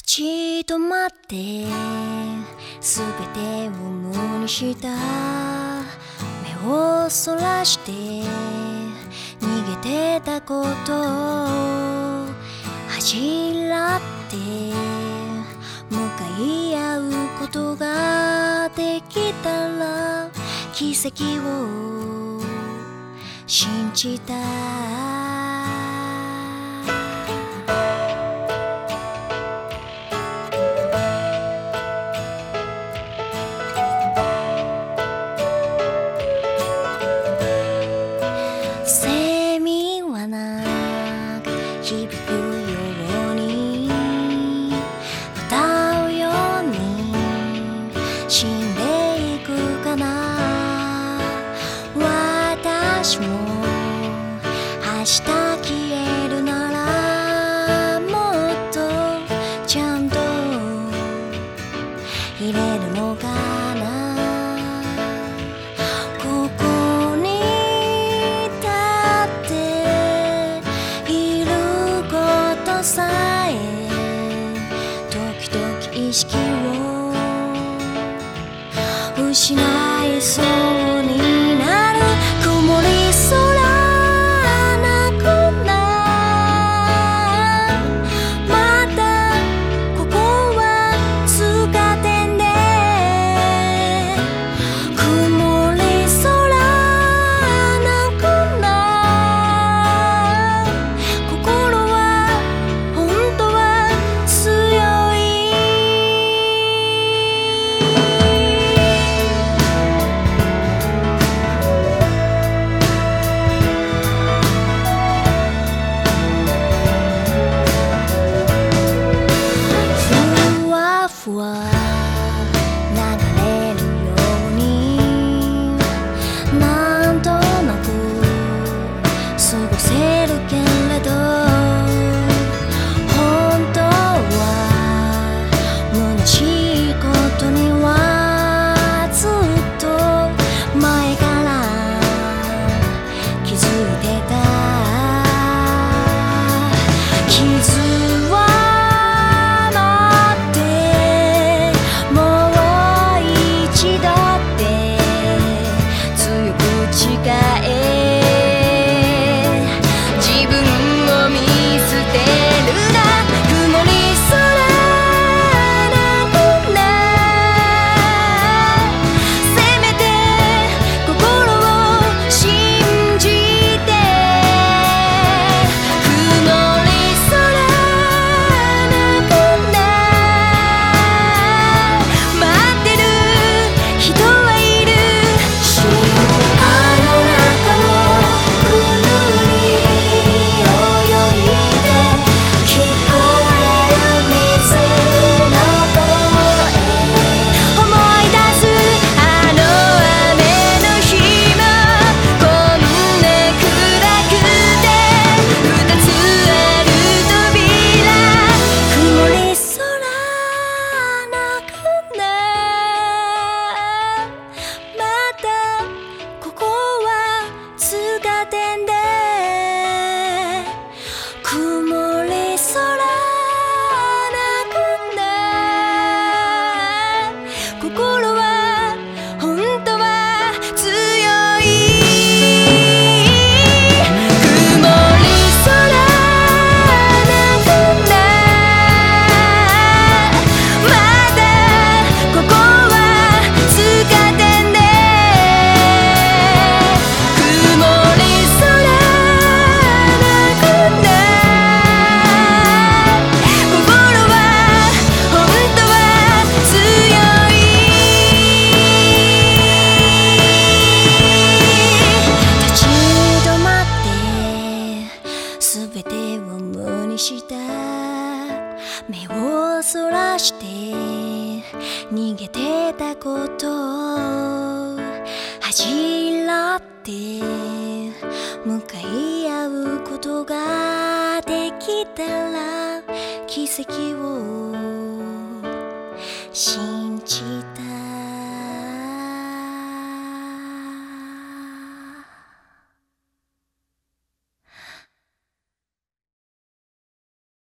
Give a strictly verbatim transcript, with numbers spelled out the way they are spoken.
ち止まってすべてを無にした目をそらして逃げてたことを恥じらって向かい合うことができたら奇跡を信じた響くように歌うように死んでいくかな私も明日消えるならもっとちゃんと入れるのかなここに立ってさえ時々意識を失いそうになる曇り空なくなまたここは通過点で曇り空なくな心はふわ流れるようになんとなく過ごせるけれど本当は虚しいことにはずっと前から気づいてた傷は目をそらして逃げてたことを恥じらって向かい合うことができたら奇跡を信じて